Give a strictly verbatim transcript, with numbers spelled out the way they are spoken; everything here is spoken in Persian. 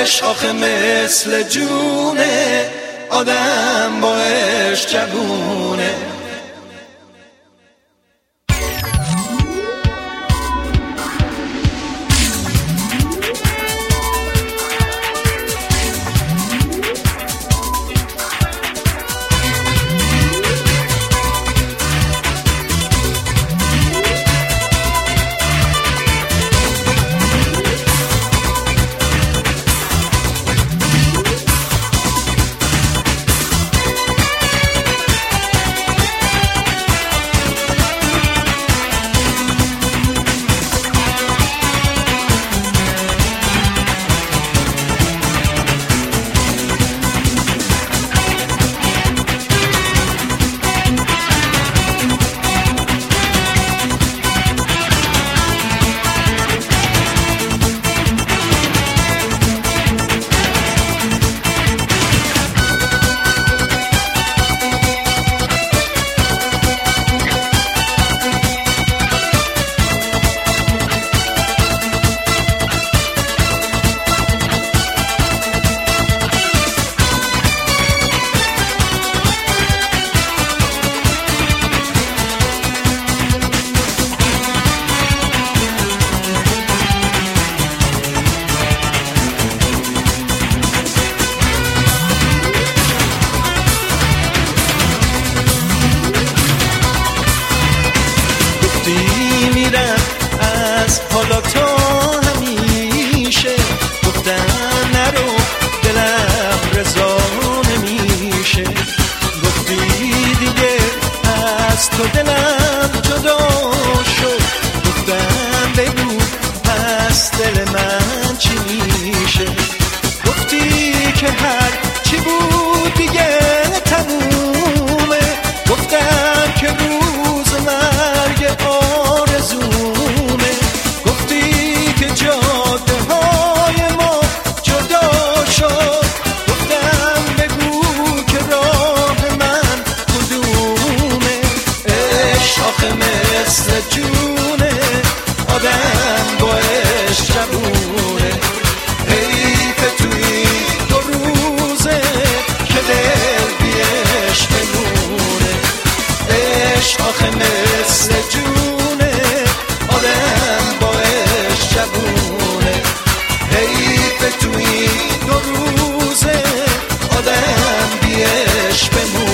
عشق آخه مثل جونه، آدم با عشق جوونه. میرم از حالا تا همیشه، گفتم نرو دلم رضا نمیشه. گفتی دیگه از تو دلم جدا شد، گفتم بگو پس دل من چی میشه. گفتی که هر چی بود دیگه تمومه، گفتم که روز مرگ آرزومه. گفتی که جاده های ما جدا شد، گفتم بگو که راه من کدومه. عشق آخه مثل جونه، آدم با عشق جوونه. حیف توی دو روزه که دل بی عشق بمونه. عشق آخه مثل جونه، آدم با عشق جوونه. حیف توی دو روزه آدم بی عشق بمونه.